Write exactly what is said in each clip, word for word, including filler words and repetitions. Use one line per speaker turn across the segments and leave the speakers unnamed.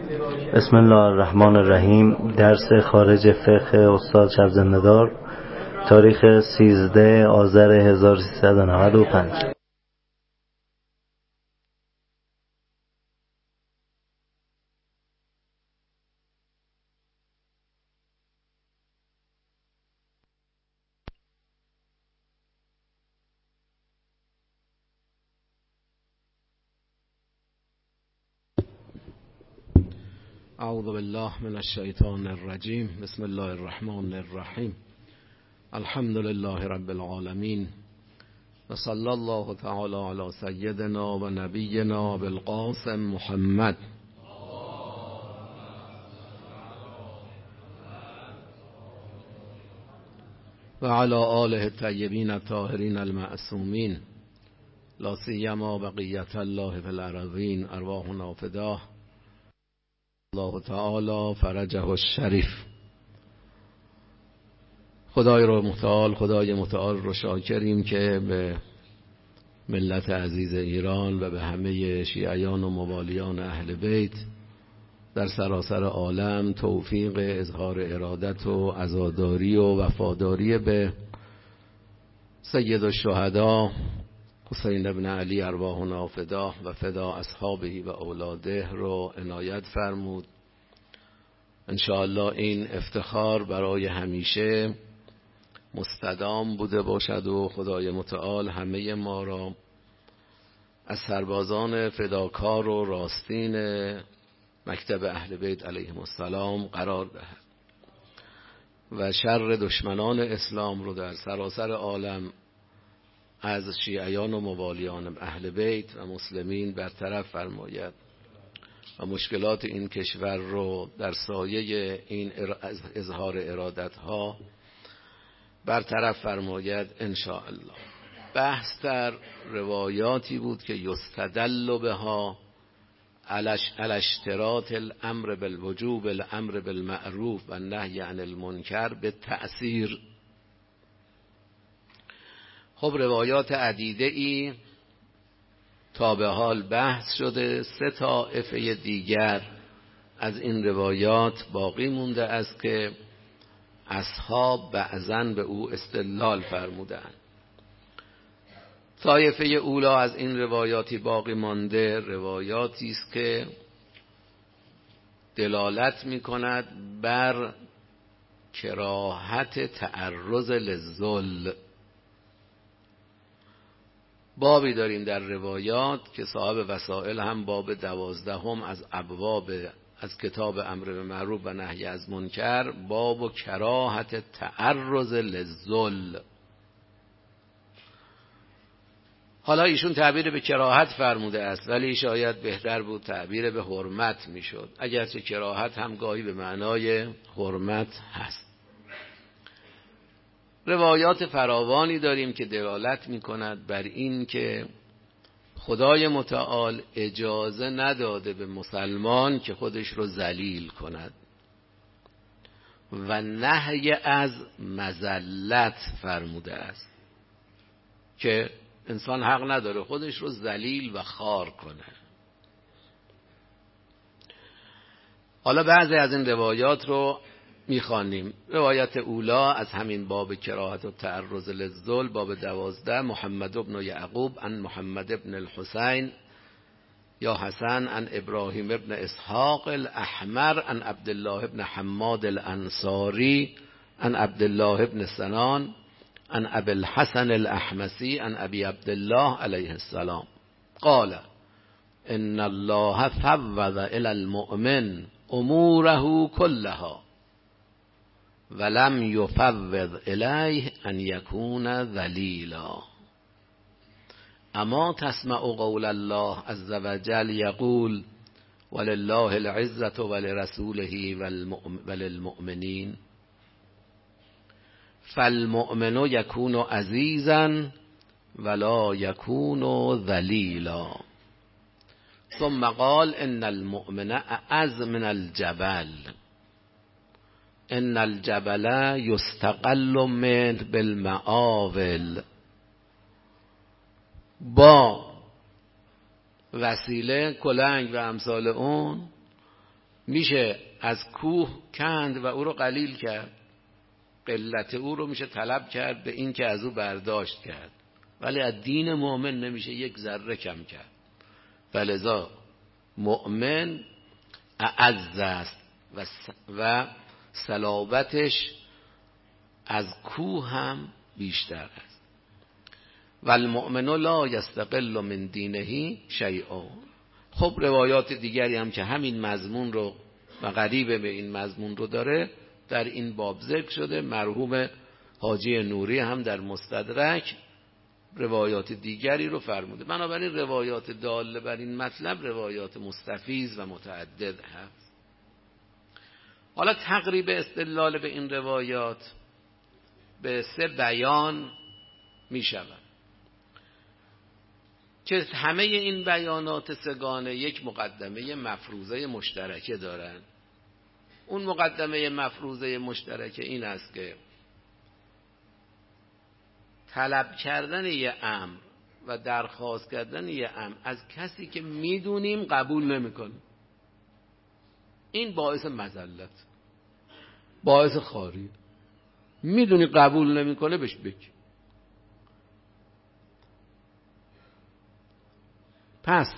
بسم الله الرحمن الرحیم. درس خارج فقه استاد شب زنده‌دار، تاریخ سیزده آذر هزار و سیصد و نود و پنج.
اعوذ بالله من الشیطان الرجیم. بسم الله الرحمن الرحیم. الحمد لله رب العالمین و صلی الله تعالی علی سیدنا و نبینا بالقاسم محمد و علی آله الطیبین الطاهرین المعصومین، لا سیما بقیة الله فی الارضین. ارواحنا فداه الله تعالی فرجه الشریف. خدای رو متعال خدای متعال رو شاکریم که به ملت عزیز ایران و به همه شیعیان و موالیان اهل بیت در سراسر عالم توفیق اظهار ارادت و عزاداری و وفاداری به سید الشهدا حسین بن علی ارواحنا فداه و فدا اصحابه و اولاده رو عنایت فرمود. انشاءالله این افتخار برای همیشه مستدام بوده باشد و خدای متعال همه ما را از سربازان فداکار و راستین مکتب اهل بیت علیهم السلام قرار دهد و شر دشمنان اسلام رو در سراسر عالم از شیعیان و موالیان اهل بیت و مسلمین برطرف فرماید و مشکلات این کشور رو در سایه این اظهار ارادت ها برطرف فرماید انشاءالله. بحث در روایاتی بود که یستدل بها علی اشتراط الامر بالوجوب الامر بالمعروف و النهی عن المنکر به تأثیر. خب روایات عدیده ای تا به حال بحث شده. سه طایفه دیگر از این روایات باقی مونده است که اصحاب بعضاً به او استدلال فرمودند. طایفه اولا از این روایاتی باقی مانده روایاتی است که دلالت می کند بر کراهت تعرض للذل. بابی داریم در روایات که صاحب وسائل هم باب دوازدهم از ابواب از کتاب امر به معروف و نهی از منکر، باب و کراهت تعرض للذل. حالا ایشون تعبیر به کراهت فرموده است ولی شاید بهتر بود تعبیر به حرمت میشد، اگرچه کراهت هم گاهی به معنای حرمت هست. روایات فراوانی داریم که دلالت می‌کند بر این که خدای متعال اجازه نداده به مسلمان که خودش رو ذلیل کند و نهی از مذلت فرموده است که انسان حق نداره خودش رو ذلیل و خوار کنه. حالا بعضی از این روایات رو میخوانیم. روایت اولا از همین باب کراهت و تعرض للذل، باب دوازده، محمد بن یعقوب عن محمد بن الحسین یا حسن عن ابراهیم بن اسحاق الاحمر عن عبدالله بن حماد الانصاری عن عبدالله بن سنان عن ابي الحسن الاحمسی عن ابي عبدالله علیه السلام قال ان الله فوض الى المؤمن اموره كلها ولم یفوض الیه ان یکون ذلیلا. اما تسمع قول الله عز وجل یقول ولله العزة ولرسوله وللمؤمنین فالمؤمن یکون عزیزا ولا یکون ذلیلا. ثم قال ان المؤمن اعز من الجبل ان الجبل یستقل منه بالمعاول. با وسیله کلنگ و امثال اون میشه از کوه کند و او رو قلیل کرد، قلت او رو میشه طلب کرد به این که از او برداشت کرد، ولی از دین مؤمن نمیشه یک ذره کم کرد. فلذا مؤمن اعز است و و صلابتش از کوه هم بیشتر است. و المؤمن لا یستقل من دینه شیئا. خب روایات دیگری هم که همین مضمون رو و قریب به این مضمون رو داره در این باب ذکر شده. مرحوم حاجی نوری هم در مستدرک روایات دیگری رو فرموده. بنابراین روایات داله بر این مطلب روایات مستفیض و متعدد هست. حالا تقریب استدلال به این روایات به سه بیان می شود که همه این بیانات سگانه یک مقدمه مفروضه مشترکه دارند. اون مقدمه مفروضه مشترکه این است که طلب کردن یه امر و درخواست کردن یه امر از کسی که میدونیم قبول نمیکنه، این باعث مذلت، باعث خاری. میدونی قبول نمیکنه بهش بگی. پس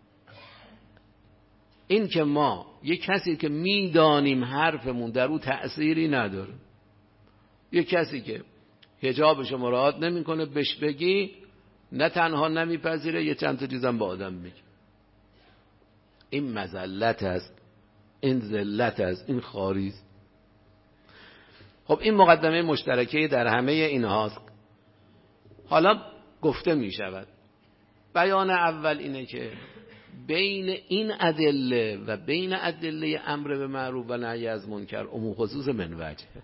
این که ما یک کسی که میدانیم حرفمون در او تأثیری نداره، یک کسی که حجابش رو مراعات نمیکنه بهش بگی نه تنها نمیپذیره، یه چند تا چیزم با آدم میگه. این مذلت است، این ذلت است، این خاری است. خب این مقدمه مشترکه در همه اینهاست. حالا گفته می شود بیان اول اینه که بین این ادله و بین ادله امر به معروف و نهی از منکر عموم خصوص من وجهه.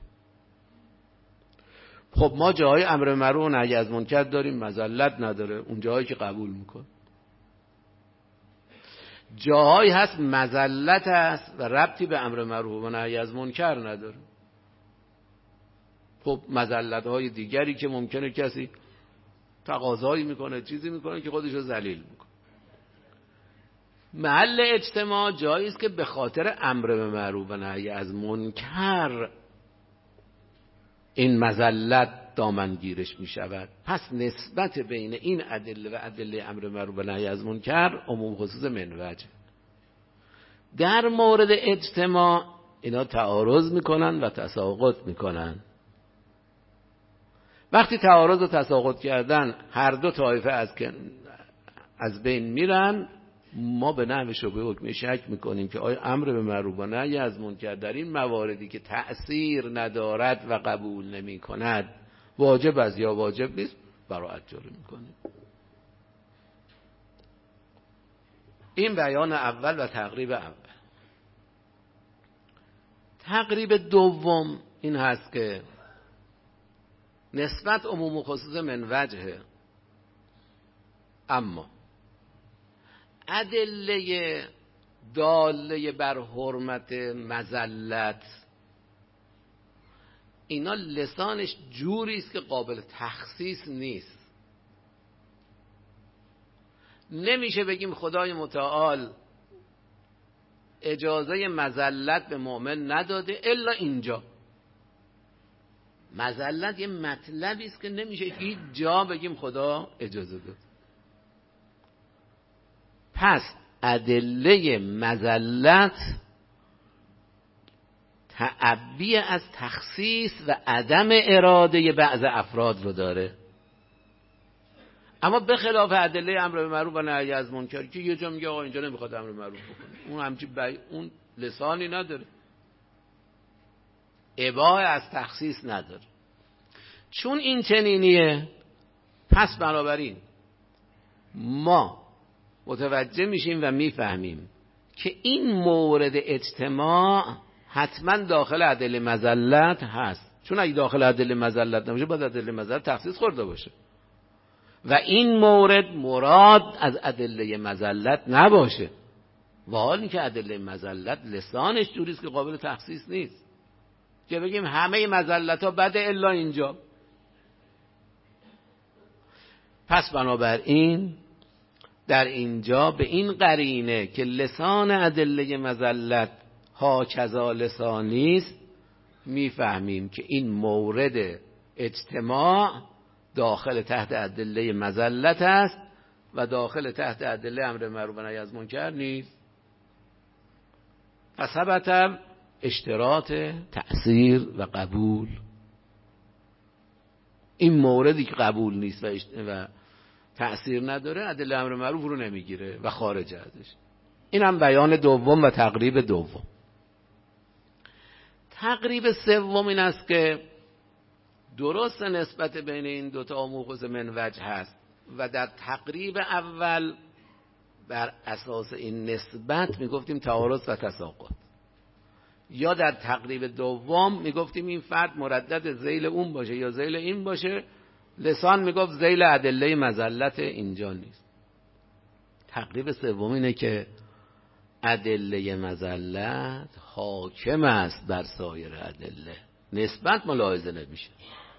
خب ما جاهای امر به معروف و نهی از منکر داریم مذلت نداره، اون جاهایی که قبول میکن. جاهایی هست مذلت است و ربطی به امر معروف و نهی از منکر نداره. خب مذلت های دیگری که ممکنه کسی تقاضایی میکنه، چیزی میکنه که خودش رو ذلیل میکنه. محل اجتماع جایی است که به خاطر امر به معروف و نهی از منکر این مذلت دامنگیرش میشود. پس نسبت بین این ادله و ادله امر به معروف و نهی از منکر عموم خصوص من وجه. در مورد اجتماع اینا تعارض میکنن و تساقط میکنن. وقتی تعارض و تساقط کردن هر دو طایفه از از بین میرن، ما به نحو شبه حکمی شک میکنیم که آیا امر به معروف و نهی از منکر در این مواردی که تأثیر ندارد و قبول نمی کند واجب است یا واجب نیست براءت جاری میکنیم. این بیان اول و تقریب اول. تقریب دوم این هست که نسبت عموم و خصوص من وجهه، اما ادله داله بر حرمت مذلت اینا لسانش جوری است که قابل تخصیص نیست. نمیشه بگیم خدای متعال اجازه مذلت به مؤمن نداده الا اینجا. مذلت یه مطلبی است که نمیشه هیچ جا بگیم خدا اجازه داد. پس ادله مذلت تعبیه از تخصیص و عدم اراده بعض افراد رو داره، اما به خلاف ادله امر به معروف و نهی از منکر که یه جا میگه آقا اینجا نمیخواد امر به معروف بکنه، اون همچی بی... اون لسانی نداره، اباحه از تخصیص نداره. چون این چنینیه پس بنابراین ما متوجه میشیم و میفهمیم که این مورد اجتماع حتما داخل ادله مذلت هست. چون اگه داخل ادله مذلت نباشه باید ادله مذلت تخصیص خورده باشه و این مورد مراد از ادله مذلت نباشه، و حال اینکه ادله مذلت لسانش جوریست که قابل تخصیص نیست که بگیم همه مذلت ها بده الا اینجا. پس بنابراین در اینجا به این قرینه که لسان ادله مذلت هاکذا لسانی است، میفهمیم که این مورد اجتماع داخل تحت ادله مذلت است و داخل تحت ادله امر معروف و نهی از منکر نیست. فثبت اشتراط تأثیر و قبول. این موردی که قبول نیست و, و تأثیر نداره ادله امر معروف رو نمیگیره و خارج ازش. این هم بیان دوم و تقریب دوم. تقریب سوم این است که درست نسبت بین این دوتا مؤخذ من وجه هست و در تقریب اول بر اساس این نسبت میگفتیم تعارض و تساقط، یا در تقریب دوم میگفتیم این فرد مردد ذیل اون باشه یا ذیل این باشه، لسان میگفت ذیل ادله مذلت اینجا نیست. تقریب سوم اینه که ادله مذلت حاکم است بر سایر ادله، نسبت ملاحظه نمیشه.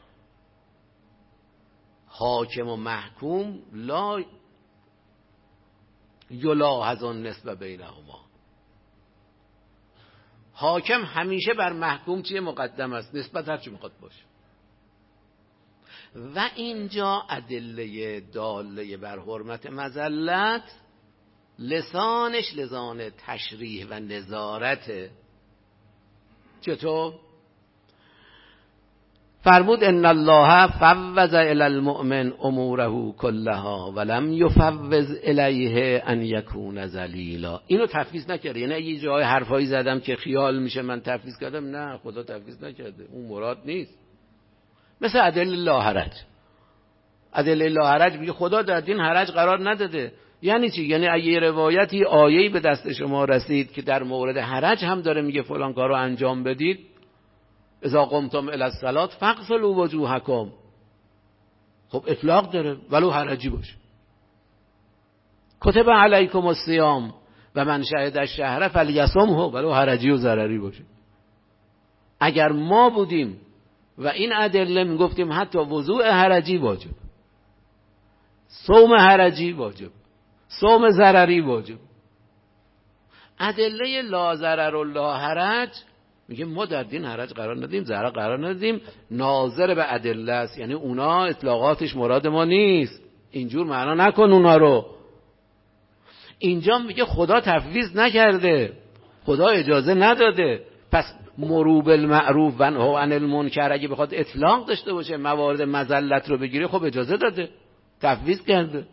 حاکم و محکوم لا یلاحظ النسبه بینهما. حاکم همیشه بر محکوم چیه؟ مقدم است، نسبت هر چی میخواد باشه. و اینجا ادله داله بر حرمت مذلت لسانش لسان تشریح و نظارته. چطور؟ فرمود ان الله فوض الی المؤمن اموره كلها ولم یفوض الیه ان یکون ذلیلا. اینو تفویض نکرده، یعنی یه جای حرفایی زدم که خیال میشه من تفویض کردم، نه، خدا تفویض نکرده، اون مراد نیست. مثل ادله لا حرج. ادله لا حرج میگه خدا در دین حرج قرار نداده. یعنی چی؟ یعنی اگه روایتی آیه‌ای به دست شما رسید که در مورد حرج هم داره میگه فلان کارو انجام بدید، اذا قمتم الی الصلاة فاغسلوا وجوهکم، خب اطلاق داره ولو حرجی باشه. کتب علیکم الصیام و من شهد الشهر فلیصمه، ولو حرجی و ضرری باشه. اگر ما بودیم و این ادله میگفتیم حتی وضوء حرجی واجب، صوم حرجی واجب، صوم ضرری واجب. ادله لا ضرر و لا حرج میگه ما در دین حرج قرار ندیم، ضرر قرار ندیم، ناظر به ادله است، یعنی اونا اطلاقاتش مراد ما نیست، اینجور معنا نکن اونا رو. اینجا میگه خدا تفویض نکرده، خدا اجازه نداده، پس مرو بالمعروف و نهی عن المنکر اگه بخواد اطلاق داشته باشه موارد مذلت رو بگیره، خب اجازه داده، تفویض کرده.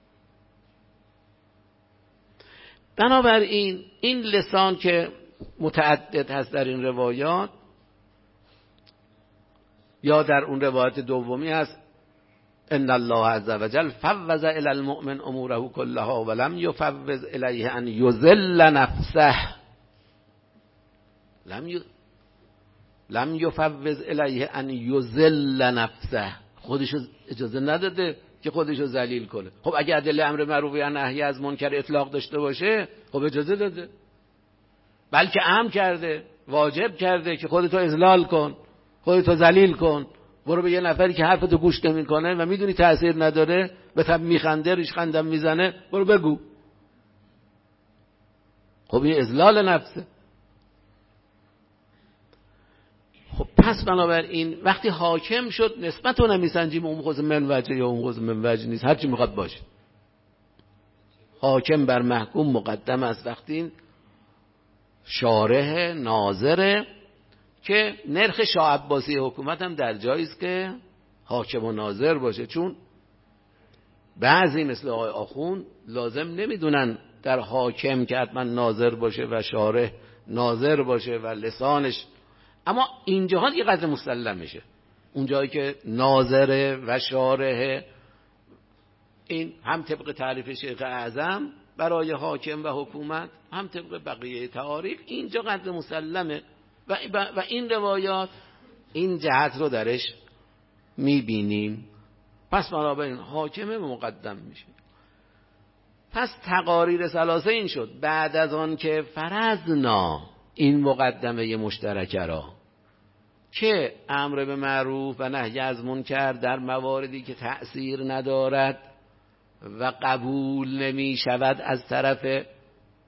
بنابراین این لسان که متعدد هست در این روایات، یا در اون روایت دومی هست ان الله عز وجل فوض الی المؤمن اموره كلها ولم یفوض الیه ان یذل نفسه، لم ی... لم یفوض الیه ان یذل نفسه، خودشو اجازه نداده که خودشو ذلیل کنه. خب اگه ادله امر معروف و نهی از منکر اطلاق داشته باشه، خب اجازه داده، بلکه امر کرده، واجب کرده که خودتو اذلال کن، خودتو ذلیل کن. برو به یه نفری که حرفتو گوش نمیکنه و میدونی تأثیر نداره، به تب میخنده، ریش خندم میزنه، برو بگو. خب این اذلال نفسه. خب پس بنابراین وقتی حاکم شد نسبت رو نمیسنجیم، اون خود من وجه یا اون خود من وجه نیست، هرچی میخواد باشه. حاکم بر محکوم مقدم است. وقتی شارح ناظره که نرخ شاه عباسی حکومت هم در جاییست که حاکم و ناظر باشه، چون بعضی مثل آقای آخوند لازم نمیدونن در حاکم که حتما ناظر باشه و شارح ناظر باشه و لسانش، اما اینجاها دیگه قدر مسلم میشه. اونجایی که ناظره و شارح، این هم طبق تعریف شیخ اعظم برای حاکم و حکومت، هم طبق بقیه تعاریف، اینجا قدر مسلمه و, و این روایات این جهت رو درش میبینیم. پس بنابراین حاکم مقدم میشه. پس تقاریر ثلاثه این شد بعد از آن که فرضنا این مقدمه مشترکه را که امر به معروف و نهی از منکر در مواردی که تأثیر ندارد و قبول نمی شود از طرف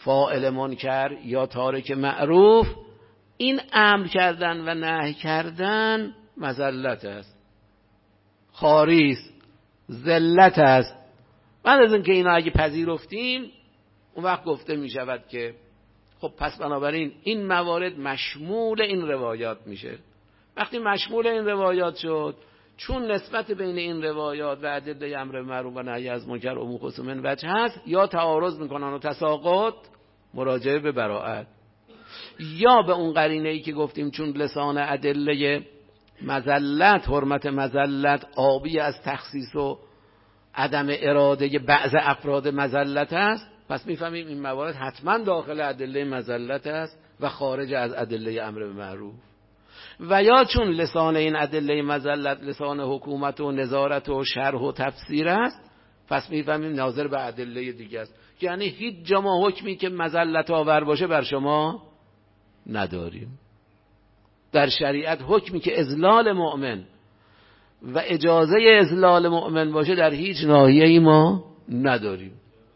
فاعل منکر یا تارک معروف، این امر کردن و نهی کردن مذلت است، خواری است، ذلت است. بعد از اینکه اینا اگه پذیرفتیم، اون وقت گفته می شود که خب پس بنابراین این موارد مشمول این روایات میشه. وقتی مشمول این روایات شد، چون نسبت بین این روایات و ادله امر معروف و نهی از منکر عموم خصوص من وجه هست، یا تعارض میکنن و تساقط، مراجعه به براءت، یا به اون قرینه ای که گفتیم چون لسان ادله مذلت، حرمت مذلت آبی از تخصیص و عدم اراده بعض افراد مذلت است، پس میفهمیم این موارد حتما داخل ادله مذلت است و خارج از ادله امر به معروف. و یا چون لسان این ادله مذلت لسان حکومت و نظارت و شرح و تفسیر است، پس میفهمیم ناظر به ادله دیگه است. یعنی هیچ جا ما حکمی که مذلت آور باشه بر شما نداریم. در شریعت حکمی که اذلال مؤمن و اجازه اذلال مؤمن باشه در هیچ ناحیه‌ای ما نداریم.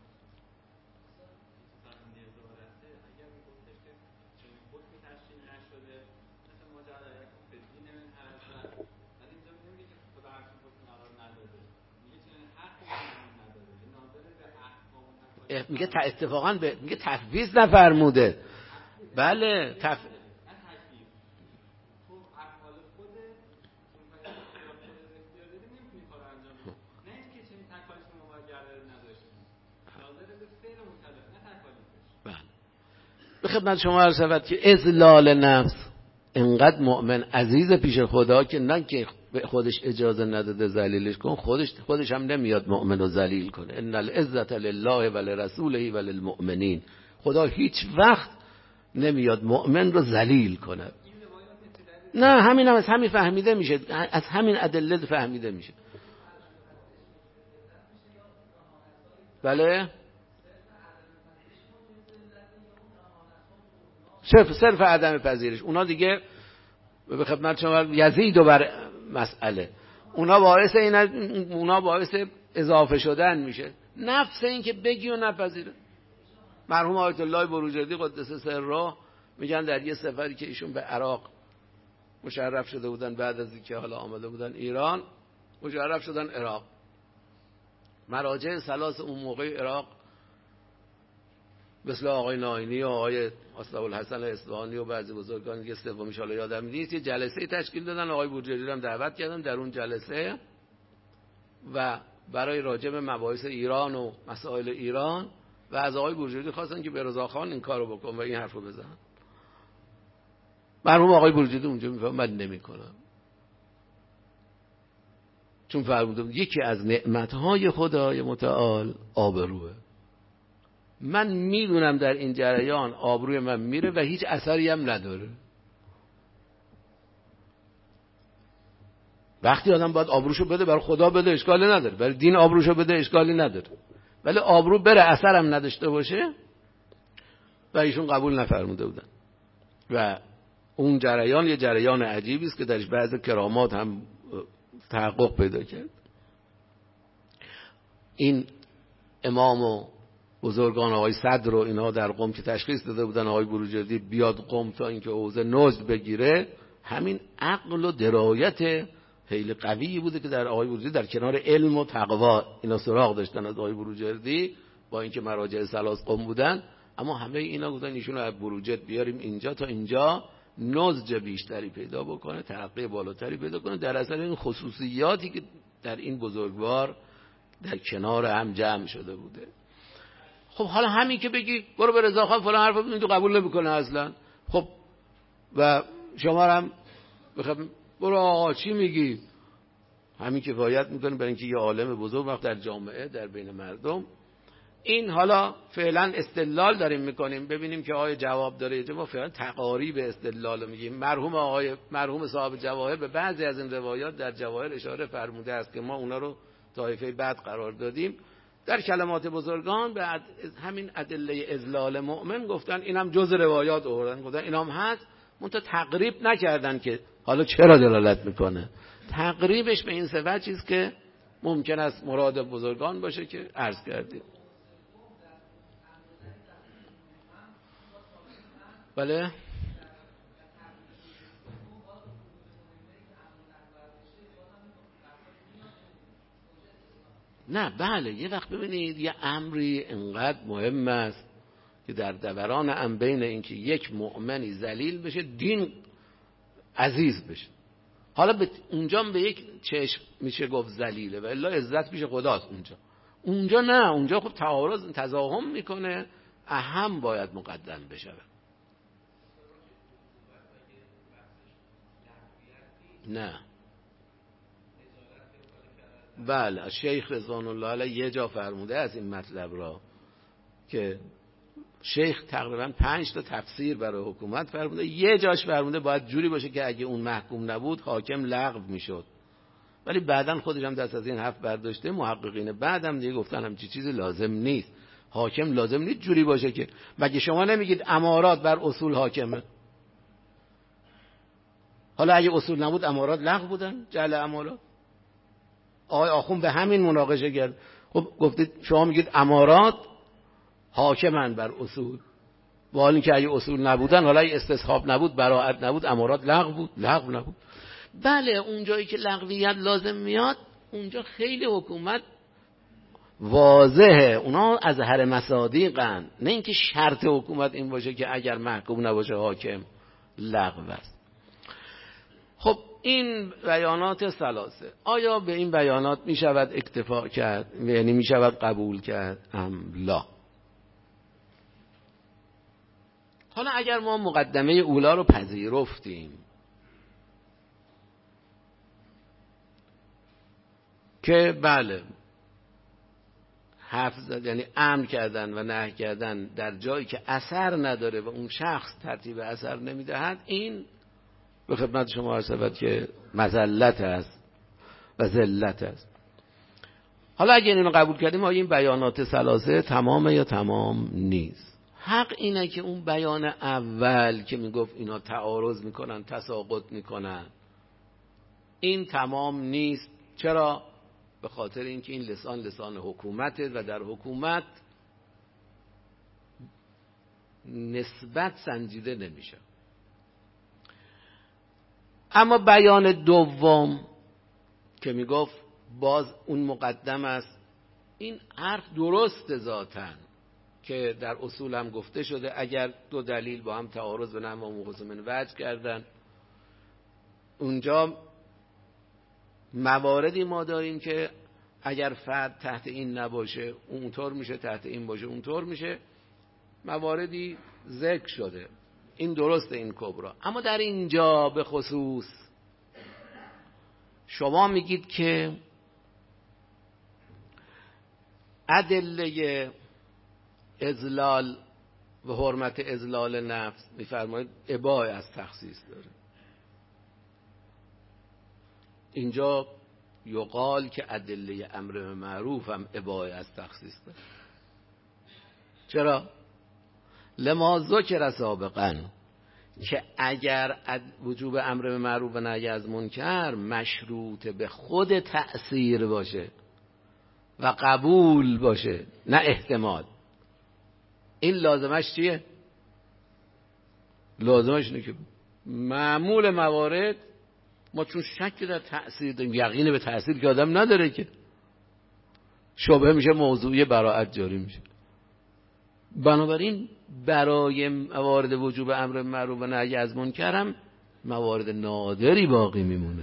میگه اتفاقا به میگه تفویض نفرموده. بله تف... به خدمت شما عرض شود که اذلال نفس انقدر مؤمن عزیز پیش خدا که نه که خودش اجازه نداده ذلیلش کن، خودش خودش هم نمیاد مؤمن رو ذلیل کنه. ان العزة لله و لرسوله و للمؤمنین. خدا هیچ وقت نمیاد مؤمن رو ذلیل کنه. نه همین هم از همین فهمیده میشه، از همین ادله فهمیده میشه. بله صرف صرف عدم پذیرش. اونا دیگه به خدمت شما یزید و بر مسئله، اونا باعث این اونا باعث اضافه شدن میشه. نفس این که بگی و نپذیره. مرحوم آیت الله بروجردی قدس سره میگن در یه سفری که ایشون به عراق مشرف شده بودن، بعد از اینکه حالا آمده بودن ایران مشرف شدن عراق، مراجع ثلاث اون موقع عراق مثل آقای ناینی و آقای اصلاح الحسن اصفهانی و بعضی بزرگان که سومی شاله یادم نیست، یه جلسه تشکیل دادن، آقای بروجردی هم دعوت کردن در اون جلسه و برای راجع به مباحث ایران و مسائل ایران، و از آقای بروجردی خواستن که به رضاخان این کارو بکن و این حرفو بزن. مرحوم آقای بروجردی اونجا میفهم من نمیکنم، چون فرمودم یکی از نعمتهای خدای متعال آبروه. من میدونم در این جریان آبروی من میره و هیچ اثری هم نداره. وقتی آدم باید آبروشو بده برای خدا بده اشکالی نداره، برای دین آبروشو بده اشکالی نداره، ولی آبرو بره اثرم نداشته باشه و ایشون قبول نفرموده بودن. و اون جریان یه جریان عجیبی است که درش بعض کرامات هم تحقق پیدا کرد. این امام و بزرگان آقای صدر و اینا در قم که تشخیص داده بودن آقای بروجردی بیاد قم تا اینکه حوزه نجد بگیره، همین عقل و درایت خیلی قوی بوده که در آقای بروجردی در کنار علم و تقوا اینا سراغ داشتن از آقای بروجردی، با اینکه مراجع ثلاث قم بودن، اما همه اینا گفتن ایشون رو از بروجرد بیاریم اینجا تا اینجا نضج بیشتری پیدا بکنه، ترقی بالاتری پیدا کنه، در اثر این خصوصیاتی که در این بزرگوار در کنار هم جمع شده بوده. خب حالا همین که بگی برو به رضاخان فلان حرف بزنی تو قبول نمیکنه اصلا. خب و شما هم بخوام برو آقا چی میگی، همین کفایت میکنه برای اینکه یه عالم بزرگ وقت در جامعه در بین مردم. این حالا فعلا استدلال داریم میکنیم ببینیم که آقای جواب داره، ما فعلا تقاریب استدلال میگیم. مرحوم آقای مرحوم صاحب جواهر به بعضی از این روایات در جواهر اشاره فرموده است که ما اونا رو طایفه بعد قرار دادیم. در کلمات بزرگان به همین ادله اذلال مؤمن گفتن اینم جز روایات آوردن، گفتن اینام هست، منتها تقریب نکردن که حالا چرا دلالت میکنه. تقریبش به این سه چیز که ممکن است مراد بزرگان باشه که عرض کردیم. بله نه بله یه وقت ببینید یه امری انقدر مهم است که در دوران ام بین اینکه یک مؤمنی ذلیل بشه دین عزیز بشه. حالا به اونجا به یک چشم میشه گفت ذلیله و الا عزت پیش خداست. اونجا اونجا نه، اونجا خب تعارض تزاحم میکنه، اهم باید مقدم بشه. نه بله شیخ رضوان الله علیه یه جا فرموده از این مطلب را که شیخ تقریبا پنج تا تفسیر برای حکومت فرموده، یه جاش فرموده باید جوری باشه که اگه اون محکوم نبود حاکم لغو میشد، ولی بعداً خودش هم دست از این حرف برداشته. محققین بعدم دیگه گفتن همچی چیزی لازم نیست، حاکم لازم نیست جوری باشه که، مگه شما نمیگید امارات بر اصول حاکمه؟ حالا اگه اصول نبود امارات لغو بودن؟ جعل امارات. آقای آخوند به همین مناقشه کرد. خب گفتید شما میگید امارات حاکمن بر اصول، با حالی که اگه اصول نبودن، حالا اگه استصحاب نبود، براءت نبود، امارات لغو بود؟ لغو نبود. بله اونجایی که لغویت لازم میاد اونجا خیلی حکومت واضحه، اونا از هر مصادیقن، نه اینکه شرط حکومت این باشه که اگر محکوم نباشه حاکم لغو است. خب این بیانات ثلاثه، آیا به این بیانات می شود اکتفا کرد؟ یعنی می شود قبول کرد ام لا؟ حالا اگر ما مقدمه اولا رو پذیرفتیم که بله حرف زد، یعنی امر کردن و نهی کردن در جایی که اثر نداره و اون شخص ترتیب اثر نمیدهد، این به خدمت شما عرض شود که مذلت است و ذلت است. حالا اگر اینو قبول کردیم آیا این بیانات ثلاثه تمامه یا تمام نیست؟ حق اینه که اون بیان اول که میگفت اینا تعارض میکنن، تساقط میکنن، این تمام نیست. چرا؟ به خاطر اینکه این لسان لسان حکومته و در حکومت نسبت سنجیده نمیشه. اما بیان دوم که میگفت باز اون مقدم است، این حرف درست ذاتن که در اصول هم گفته شده اگر دو دلیل با هم تعارض به نحو موخص من وجه کردن، اونجا مواردی ما داریم که اگر فرد تحت این نباشه اونطور میشه، تحت این باشه اونطور میشه، مواردی ذکر شده. این درسته این کبرا. اما در اینجا به خصوص شما میگید که ادله اذلال و حرمت اذلال نفس میفرمایید اباحه از تخصیص داره. اینجا یقال که ادله امر به معروف هم اباحه از تخصیص داره. چرا؟ لما ذکر سابقا که اگر وجوب امر به معروف و نهی از منکر مشروط به خود تأثیر باشه و قبول باشه نه احتمال، این لازمش چیه؟ لازمش اینه که معمول موارد ما چون شک در تأثیر داریم، یقین به تأثیر که آدم نداره که شبهه میشه موضوعی براءت جاری میشه. بنابراین برای موارد وجوب امر معروف و نهی از منکر هم موارد نادری باقی میمونه.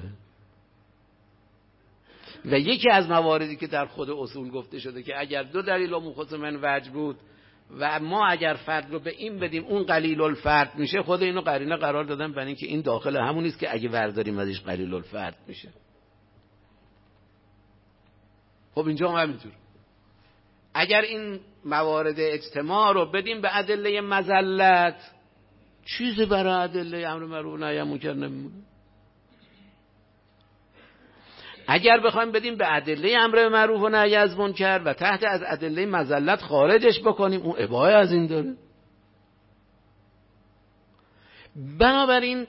و یکی از مواردی که در خود اصول گفته شده که اگر دو دلیل و مخص من وجه بود و ما اگر فرد رو به این بدیم اون قلیل الفرد میشه، خود اینو قرینه قرار دادن برای اینکه این داخل همون است که اگه ورداریم ازش قلیل الفرد میشه. خب اینجا هم همینطور، اگر این موارد اجتماع رو بدیم به ادله مذلت، چیزی برای ادله امر معروف و نهی از منکر نمیمونه. اگر بخوایم بدیم به ادله امر معروف و نهی از منکر و تحت از ادله مذلت خارجش بکنیم، اون اباحه از این داره. بنابراین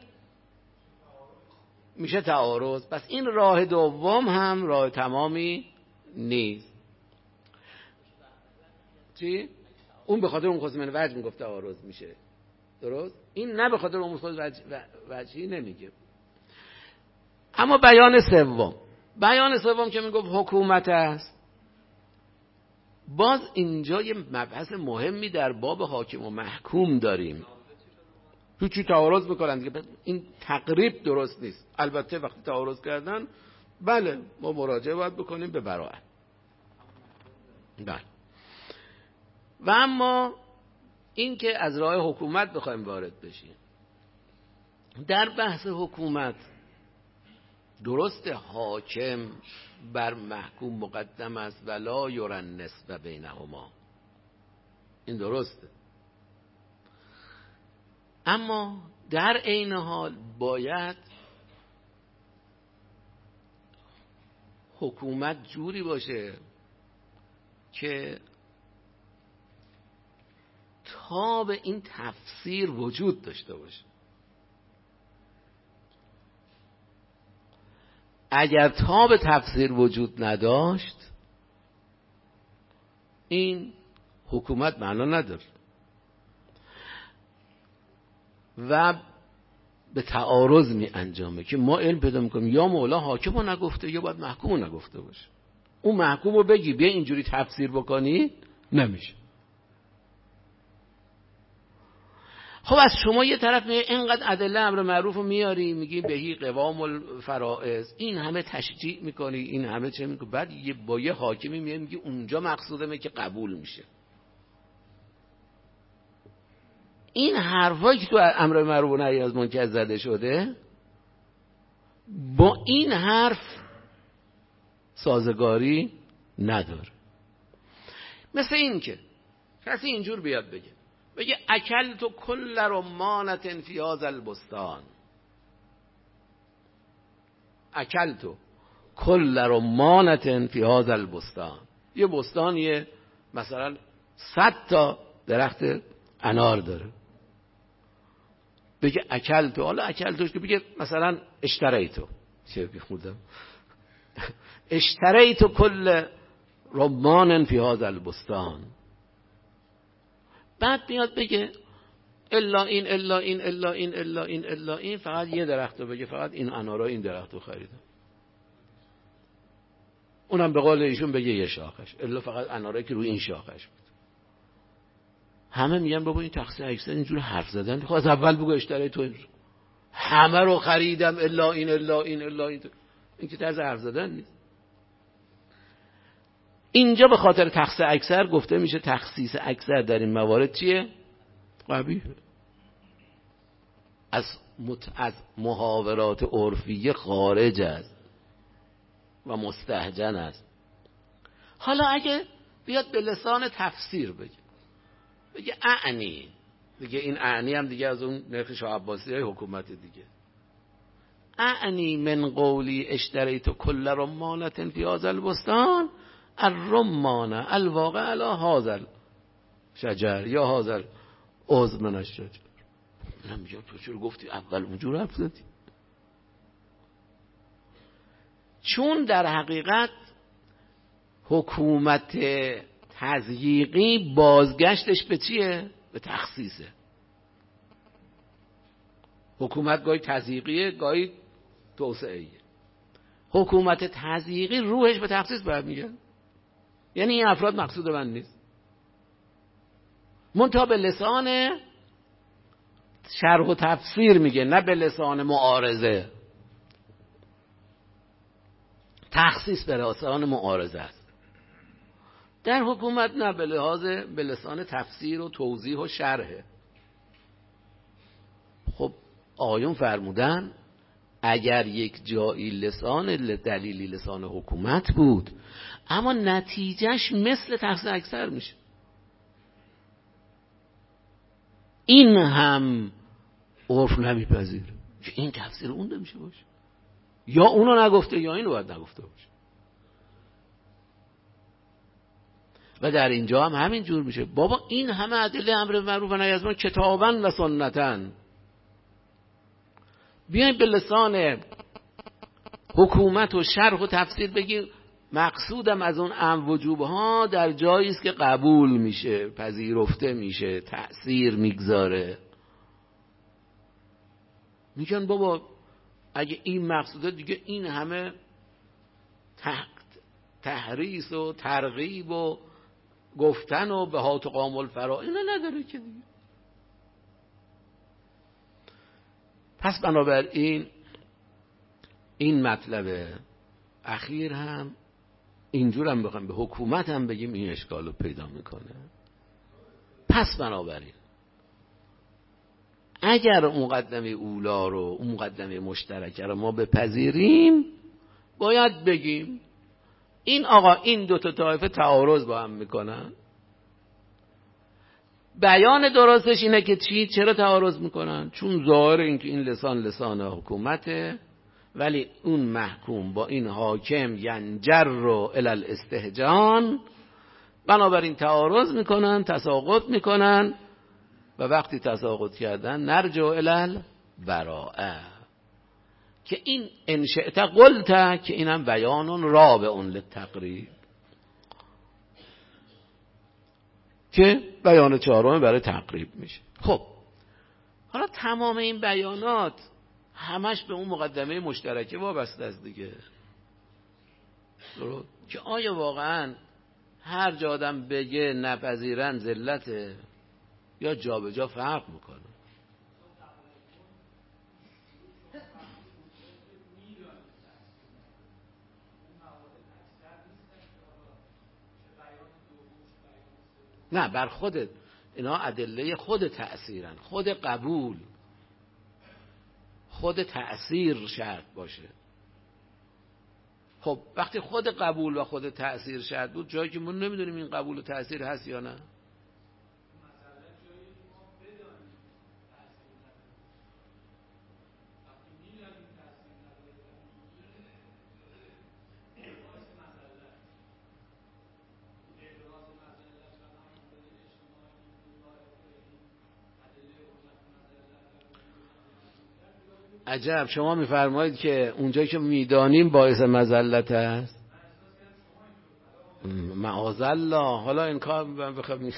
میشه تعارض. پس این راه دوم هم راه تمامی نیست. چی؟ اون به خاطر اون خصم من وجه میگفت تعارض میشه. درست؟ این نه به خاطر امور خود وجهی نمیگه. اما بیان سوم، بیان سوم که میگفت حکومت است، باز اینجا یه مبحث مهمی در باب حاکم و محکوم داریم. تو چی تعارض میکنن دیگه؟ این تقریب درست نیست. البته وقتی تعارض کردن بله ما مراجعه باید بکنیم به براءت. بله. و اما این که از راه حکومت بخوایم وارد بشیم، در بحث حکومت درست حاکم بر محکوم مقدم است ولا یرن نسب بینهما، این درسته، اما در عین حال باید حکومت جوری باشه که تاب این تفسیر وجود داشته باشه. اگر تاب تفسیر وجود نداشت این حکومت معنا نداره و به تعارض می انجامه که ما علم پیدا میکنیم یا مولا حاکم رو نگفته یا باید محکوم رو نگفته باشه. اون محکوم رو بگی بیا اینجوری تفسیر بکنی نمیشه. خب از شما یه طرف میگه اینقدر ادله امر معروف رو میاری میگی بهی قوام الفرائض، این همه تشجیع میکنی، این همه چه میکنی، بعد یه با یه حاکمی میگه میگی اونجا مقصودمه که قبول میشه. این حرفایی که تو امر معروف و نهی از منکر زده شده با این حرف سازگاری نداره. مثل این که کسی اینجور بیاد بگه بگه اکل تو کل رمانت فی هذا البستان، اکل تو کل رمانت فی هذا البستان، یه بستانیه مثلا صد تا درخت انار داره، بگه اکل تو، حالا اکل توش که بگه مثلا اشتری تو، چه بخودم اشتری تو کل رمان فی هذا البستان، بعد میاد بگه الا این الا این الا این الا این الا این، فقط یه درخت رو بگه، فقط این انارا این درخت رو خریدم، اونم به قول ایشون بگه یه شاخش، الا فقط انارایی که روی این شاخش بود. همه میگن بابا این تقصیر اکثر اینجور حرف زدن، خب از اول بگو اشتری تو همه رو خریدم الا این الا این الا این، این که طرز حرف زدن نیست. اینجا به خاطر تخصیص اکثر گفته میشه تخصیص اکثر در این موارد چیه؟ قبیح، از مت... از محاورات عرفیه خارج است و مستهجن است. حالا اگه بیاد به لسان تفسیر بگه بگه اعنی، دیگه این اعنی هم دیگه از اون نرخ شاه عباسی های حکومت دیگه، اعنی من قولی اشتریت کل رمانت فی هذا البستان الرمان الواقع علی هذا الشجر یا هذا العضو من الشجر. نمیگم تو چرا گفتی اول اونجور حرف زدی؟ چون در حقیقت حکومت تضییقی بازگشتش به چیه؟ به تخصیصه. حکومت گاهی تضییقیه گاهی توسعه‌ایه. حکومت تضییقی روحش به تخصیص برمیگرده، یعنی این افراد مقصود من نیست، منتها به لسان شرح و تفسیر میگه، نه به لسان معارضه. تخصیص به لسان معارضه است. در حکومت نه، به لحاظ به لسان تفسیر و توضیح و شرحه. خب آیون فرمودن اگر یک جایی لسان دلیلی لسان حکومت بود اما نتیجهش مثل تخصیص اکثر میشه، این هم عرف نمیپذیره که این تفسیر اون نمیشه باشه، یا اونو نگفته یا اینو باید نگفته باشه. و در اینجا هم همین جور میشه. بابا این همه ادله امر معروف و نهی از منکر کتابن و سنتن، بیاین به لسان حکومت و شرح و تفسیر بگیم مقصودم از اون امر وجوب ها در جایی است که قبول میشه، پذیرفته میشه، تأثیر میگذاره. میگن بابا اگه این مقصوده دیگه این همه تحریص و ترغیب و گفتن و به هات و قامل فرا اینا نداره که دیگه. پس بنابراین این مطلب اخیر هم اینجور هم بخوام به حکومت هم بگیم این اشکال رو پیدا میکنه. پس بنابراین اگر مقدمه اولا رو مقدمه مشترکه رو ما بپذیریم باید بگیم این آقا این دو تا طایفه تعارض با هم میکنن. بیان درستش اینه که چی؟ چرا تعارض میکنن؟ چون ظاهر این که این لسان لسان حکومته ولی اون محکوم با این حاکم ینجر رو الی الاستهجان، بنابراین تعارض میکنن، تساقط میکنن و وقتی تساقط کردن نرجع الی البراءه که این انشئت قلت که اینم بیان رابع للتقریب که بیان چهارم برای تقریب میشه. خب حالا تمام این بیانات همش به اون مقدمه مشترکه وابسته است دیگه. درست که آیا واقعا هر جا آدم بگه نپذیرن ذلته یا جا به جا فرق میکنه؟ نه بر خودت اینا ادله خود تأثیرن، خود قبول خود تأثیر شرط باشه. خب وقتی خود قبول و خود تأثیر شرط بود جایی که ما نمیدونیم این قبول و تأثیر هست یا نه. عجب، شما میفرمایید که اونجایی که میدانیم باعث مذلت است. معاذالله. حالا این کار من بخوام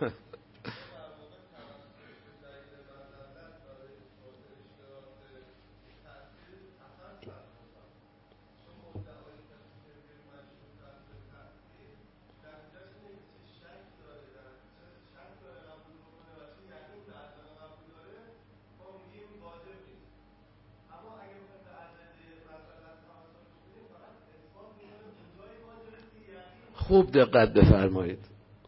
خوب دقت بفرمایید.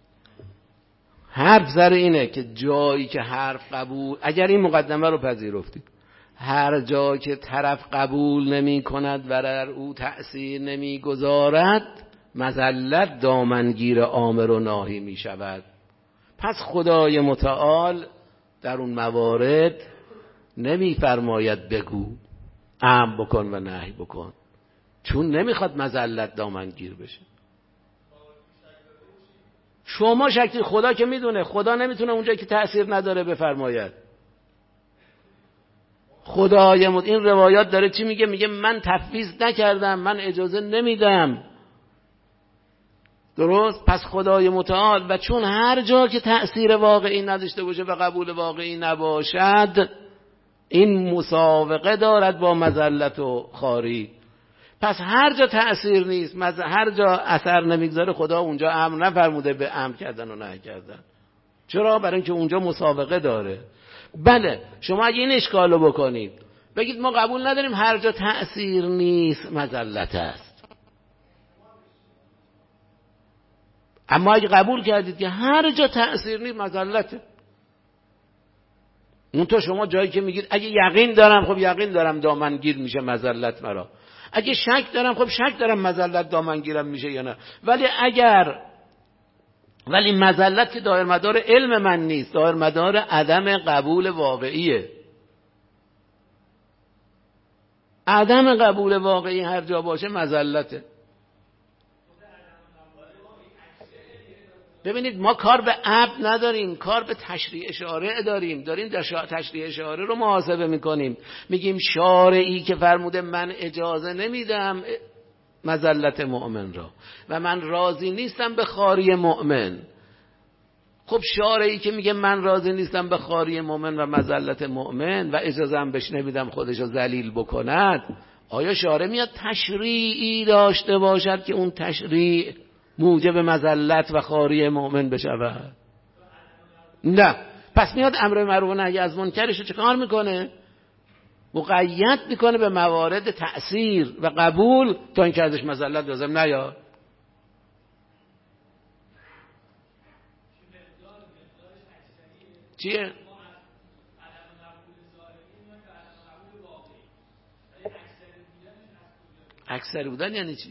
حرف سر اینه که جایی که حرف قبول، اگر این مقدمه رو پذیرفتید، هر جا که طرف قبول نمی کند و در او تأثیر نمی گذارد مذلت دامنگیر آمر و ناهی می شود. پس خدای متعال در اون موارد نمی فرماید بگو، امر بکن و نهی بکن، چون نمیخواد مذلت دامنگیر بشه. شما شکلی خدا که میدونه، خدا نمیتونه اونجایی که تأثیر نداره بفرماید. خدای مد... این روایات داره چی میگه؟ میگه من تفویض نکردم، من اجازه نمیدم. درست؟ پس خدای متعال و چون هر جا که تأثیر واقعی نداشته باشه و قبول واقعی نباشد این مساوقه دارد با مذلت و خواری. پس هر جا تأثیر نیست، هر جا اثر نمیگذاره، خدا اونجا امر نفرموده به امر کردن و نهی کردن. چرا؟ برای اینکه اونجا مسابقه داره. بله شما اگه این اشکالو بکنید بگید ما قبول نداریم هر جا تأثیر نیست مذلت است، اما اگه قبول کردید که هر جا تأثیر نیست مذلته، اون تو شما جایی که میگید اگه یقین دارم، خب یقین دارم دامنگیر میشه مذلت مرا، اگه شک دارم، خب شک دارم مذلت دامنگیرم میشه یا نه. ولی اگر ولی مذلت که دایر مدار علم من نیست، دایر مدار عدم قبول واقعیه. عدم قبول واقعی هر جا باشه مذلته. ببینید ما کار به عبد نداریم، کار به تشریع اشاره داریم. داریم تشریع اشاره رو محاسبه میکنیم، میگیم شارعی که فرموده من اجازه نمیدم مذلت مؤمن را و من راضی نیستم به خواری مؤمن، خب شارعی که میگه من راضی نیستم به خواری مؤمن و مذلت مؤمن و اجازه هم بهش نمیدم خودشو ذلیل بکند، آیا شارع میاد تشریعی داشته باشد که اون تشریع موجب مذلت و خواری مؤمن بشود؟ نه. پس میاد امر معروف و نهی از منکرش رو چه کار میکنه؟ مقید میکنه به موارد تأثیر و قبول تا اینکه ازش مذلت لازم نیاد. چیه؟ اکثری بودن یعنی چی؟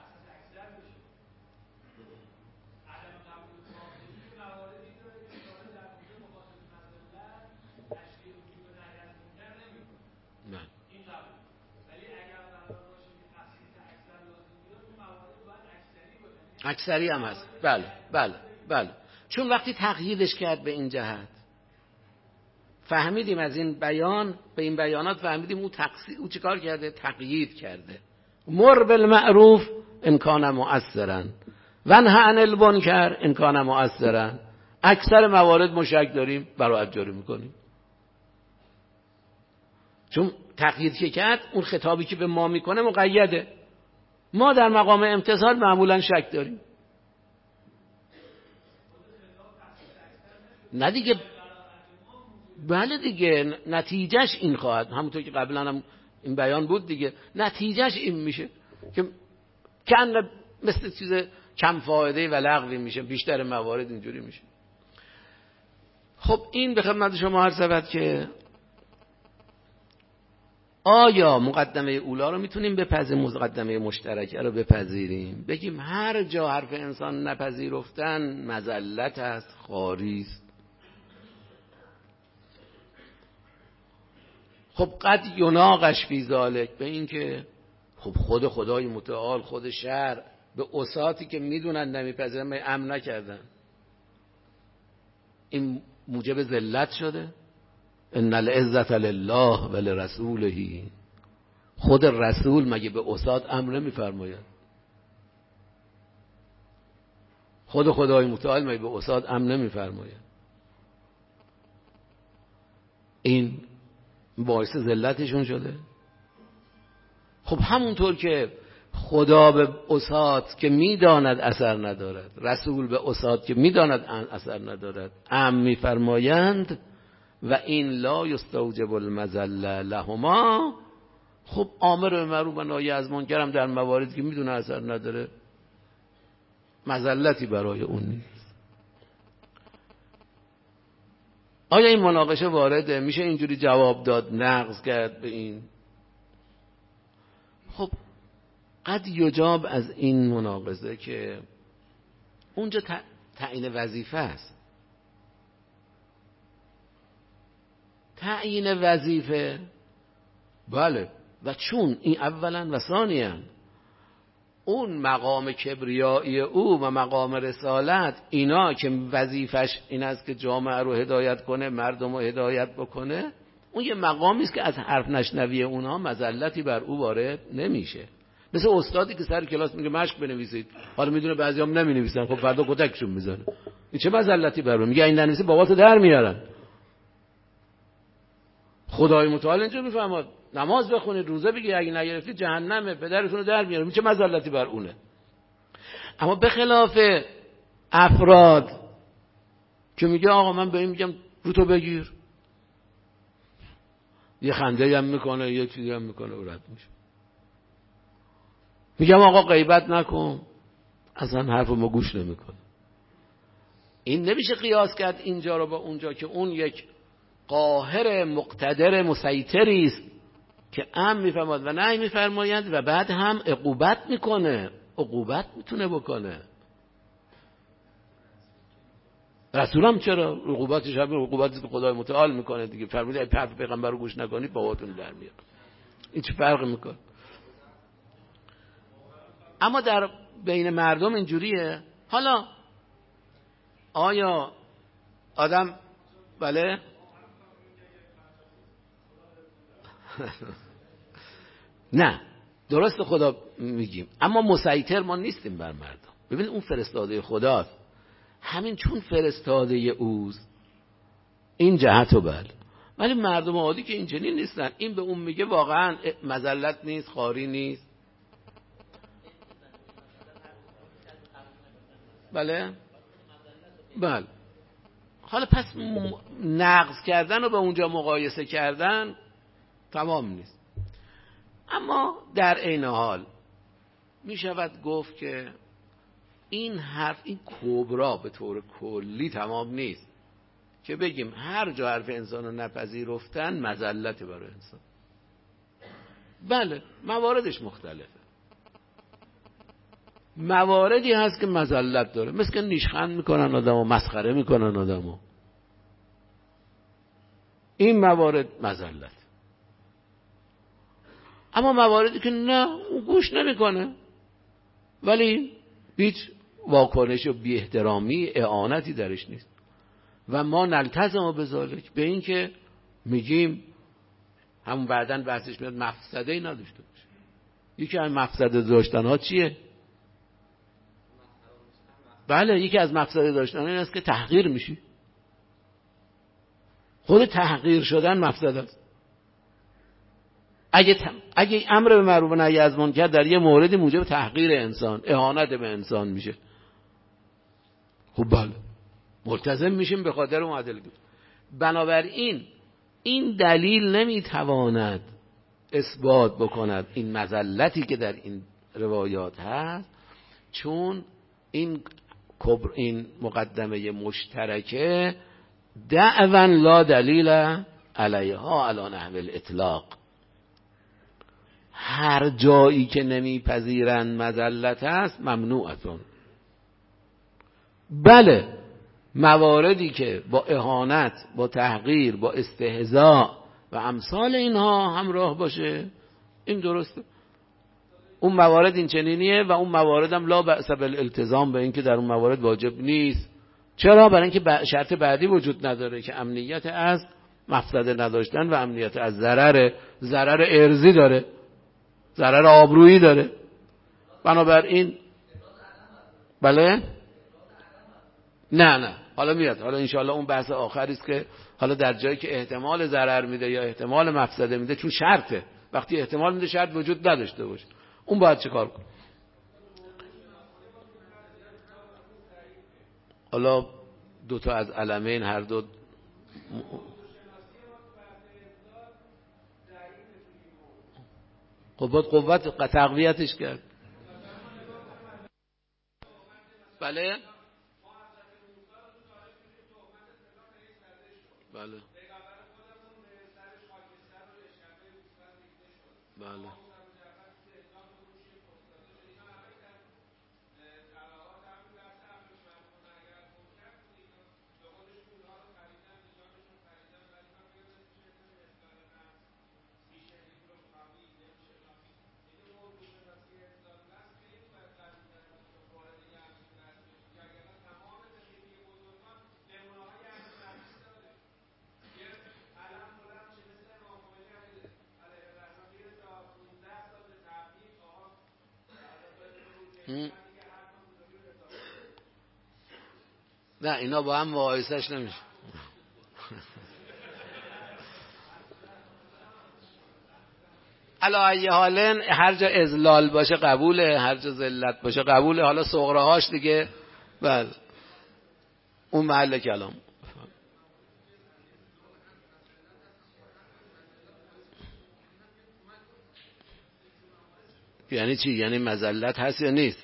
اکثری هم هست. بله بله بله. چون وقتی تقییدش کرد به این جهت، فهمیدیم از این بیان به این بیانات فهمیدیم او تقصیر او چیکار کرده؟ تقیید کرده. مر بالمعروف ان کان مؤثرا و نه عن المنکر ان کان مؤثرا. اکثر موارد مشک داریم برای جاری میکنیم، چون تقیید که کرد اون خطابی که به ما میکنه مقیده. ما در مقام امتثال معمولا شک داریم. نه دیگه. بله دیگه، نتیجهش این خواهد، همونطور که قبلا هم این بیان بود دیگه، نتیجهش این میشه که کن مثل چیز کم فایده و لغوی میشه، بیشتر موارد اینجوری میشه. خب این به خدمت شما عرض شود که آیا مقدمه اولا رو میتونیم بپذیریم، مقدمه مشترکه رو بپذیریم، بگیم هر جا حرف انسان نپذیرفتن مذلت است، خواری است. خب قد یناقش فی ذالک، به این که خب خود خدای متعال، خود شرع به عصاتی که میدونن نمیپذیرن امر نکردن، این موجب ذلت شده؟ ان العزت لله ولرسوله. خود رسول مگه به عصات امر نمیفرماید؟ خود خدای متعال مگه به عصات امر نمیفرماید؟ این باعث ذلتشون شده؟ خب همونطور که خدا به عصات که میداند اثر ندارد، رسول به عصات که میداند اثر ندارد امر میفرمایند و این لا یستوجب المذله لهما. خب امر به معروف و نهی از منکر هم در مواردی که میدونه اثر نداره مذلتی برای اون نیست. آیا این مناقشه وارده؟ میشه اینجوری جواب داد، نقض کرد به این؟ خب قد یجاب از این مناقضه که اونجا تعیین وظیفه است. تعیین وظیفه بله، و چون این اولا و ثانیا اون مقام کبریایی او و مقام رسالت، اینا که وظیفش این است که جامعه رو هدایت کنه، مردم رو هدایت بکنه، اون یه مقامی است که از حرف نشنوی اونها مذلتی بر او وارد نمیشه. مثل استادی که سر کلاس میگه مشق بنویسید، حالا میدونه بعضیام نمینویسن، خب فردا کتکشون میزنه، این چه مذلتی بر او؟ میگه این ننویسی باباتو در میارن. خدای متعال اینجا میفهمد نماز بخونید، روزه بگیرید، اگه نگرفتید جهنمه، پدرتون رو در میاره، چه مذلتی بر اونه. اما به خلاف افراد که میگه آقا من به این میگم رو تو بگیر، یه خنده هم میکنه، یه چیزی هم میکنه و رد میشه. میگم آقا غیبت نکن، اصلا حرف ما گوش نمیکنه. این نمیشه قیاس کرد اینجا رو با اونجا که اون یک قاهر مقتدر مسیطری است که امر میفرماید و نهی میفرماید و بعد هم عقوبت میکنه، عقوبت میتونه بکنه. رسول هم چرا عقوبتش هم عقوبتی که خدای متعال میکنه دیگه، فرمود ای حرف پیغمبر رو گوش نکنید باباتون در میاد. این چه فرق میکنه؟ اما در بین مردم اینجوریه. حالا آیا آدم بله نه درست خدا میگیم، اما مسیطر ما نیستیم بر مردم. ببین اون فرستاده خداست، همین چون فرستاده اوست این جهت و بله. ولی مردم عادی که این چنین نیستن. این به اون میگه واقعا مذلت نیست، خاری نیست. بله بله. حالا پس نقض کردن و به اونجا مقایسه کردن تمام نیست. اما در عین حال می شود گفت که این حرف، این کبرا به طور کلی تمام نیست که بگیم هر جا حرف انسان رو نپذیرفتن مذلت برای انسان. بله مواردش مختلفه. مواردی هست که مذلت داره، مثل که نیشخند میکنن آدم و مسخره میکنن آدم و این موارد مذلت. اما مواردی که نه اون گوش نمیکنه ولی هیچ واکنش و بی احترامی اعانتی درش نیست و ما نلتزم بذالک به این که میگیم همون بعدن بحثش میاد مفسده ای نداشته باشه. یکی از مفسده داشتن ها چیه؟ بله یکی از مفسده داشتن این است که تحقیر میشی. خود تحقیر شدن مفسده است. اگه ت... اگه امر به معروف و نهی از منکر در یه موردی موجب تحقیر انسان، اهانت به انسان میشه، خب بله ملتزم میشیم به خاطر اون عدل. بنابراین این دلیل نمیتواند اثبات بکند این مذلتی که در این روایات هست، چون این کبر، این مقدمه مشترکه دعوا لا دلیل علیها علی نحو الاطلاق. هر جایی که نمیپذیرند مذلت است ممنوعتون. بله مواردی که با اهانت، با تحقیر، با استهزاء و امثال اینها همراه باشه این درسته. اون موارد این چنینیه و اون موارد هم لا بأس بالالتزام به این که در اون موارد واجب نیست. چرا؟ برای اینکه شرط بعدی وجود نداره که امنیت از مفسده نداشتن و امنیت از ضرر ضرر ارضی داره، ضرر آبرویی داره. بنابراین بله نه نه حالا میاد، حالا انشاءالله اون بحث آخری است که حالا در جایی که احتمال ضرر میده یا احتمال مفسده میده، چون شرطه، وقتی احتمال میده شرط وجود نداشته باشه، اون باید چه کار کنه؟ حالا دو تا از علمین هر دو خب باید قوت تقویتش کرد. بله بله بله نه اینا با هم مقایسهش نمیشه. علا ای حالن هر جا اذلال باشه قبوله، هر جا ذلت باشه قبوله. حالا صغراهاش دیگه بله اون محل کلام. یعنی چی؟ یعنی مذلت هست یا نیست؟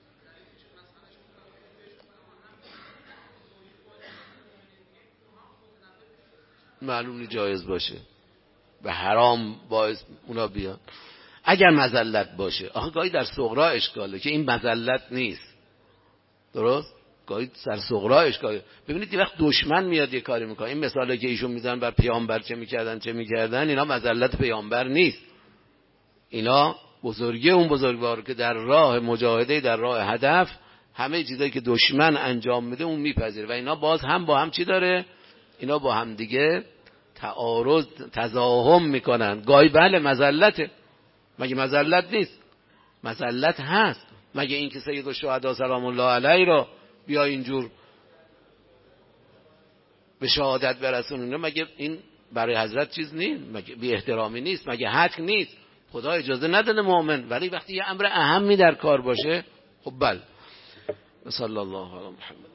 معلوم نیست جایز باشه و حرام باعث اونا بیان. اگر مذلت باشه، آخه گاهی در صغرا اشکاله که این مذلت نیست، درست؟ گاهی در صغرا اشکاله. ببینید یه وقت دشمن میاد یه کاری میکنه، این مثالی که ایشون میزنن بر پیامبر چه میکردن چه میکردن، اینا مذلت پیامبر نیست، اینا بزرگی اون بزرگوار که در راه مجاهده، در راه هدف، همه چیزایی که دشمن انجام میده اون میپذیره و اینا باز هم با هم چی داره؟ اینا با هم دیگه تعارض تزاحم میکنن. گاهی بله مذلته، مگه مذلت نیست؟ مذلت هست. مگه این که سید الشهدا سلام الله علیه رو بیا اینجور به شهادت برسونه، مگه این برای حضرت چیز نیست؟ مگه بی احترامی نیست؟ مگه حق نیست؟ خدا اجازه نداده مؤمن، ولی وقتی یه امر اهمی در کار باشه خب بله. صلی الله علی محمد.